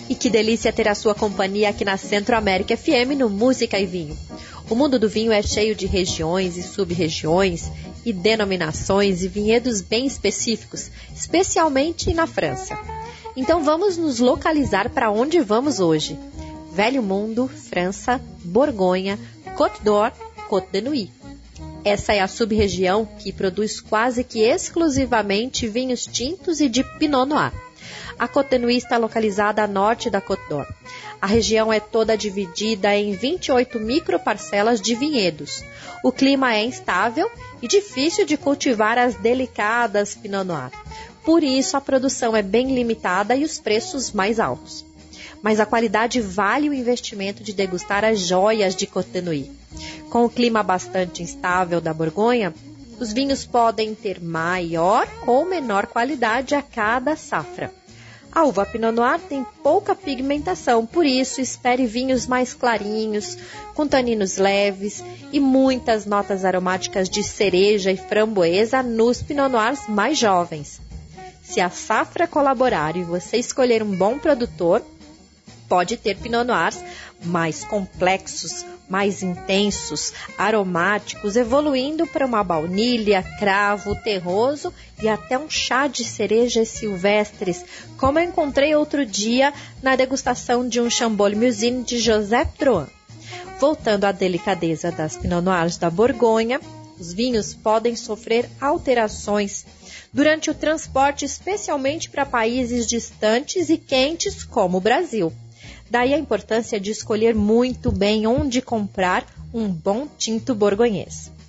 E que delícia ter a sua companhia aqui na Centro América FM no Música e Vinho. O mundo do vinho é cheio de regiões e sub-regiões e denominações e vinhedos bem específicos, especialmente na França. Então vamos nos localizar para onde vamos hoje. Velho Mundo, França, Borgonha, Côte d'Or, Côte de Nuits. Essa é a sub-região que produz quase que exclusivamente vinhos tintos e de Pinot Noir. A Côte de Nuits está localizada a norte da Côte d'Or. A região é toda dividida em 28 microparcelas de vinhedos. O clima é instável e difícil de cultivar as delicadas Pinot Noir. Por isso, a produção é bem limitada e os preços mais altos. Mas a qualidade vale o investimento de degustar as joias de Côte de Nuits. Com o clima bastante instável da Borgonha, os vinhos podem ter maior ou menor qualidade a cada safra. A uva Pinot Noir tem pouca pigmentação, por isso espere vinhos mais clarinhos, com taninos leves e muitas notas aromáticas de cereja e framboesa nos Pinot Noirs mais jovens. Se a safra colaborar e você escolher um bom produtor, pode ter Pinot Noirs mais complexos, mais intensos, aromáticos, evoluindo para uma baunilha, cravo, terroso e até um chá de cerejas silvestres, como eu encontrei outro dia na degustação de um Chambol Musin de Joseph Drouhin. Voltando à delicadeza das Pinot Noirs da Borgonha, os vinhos podem sofrer alterações durante o transporte, especialmente para países distantes e quentes como o Brasil. Daí a importância de escolher muito bem onde comprar um bom tinto borgonhês.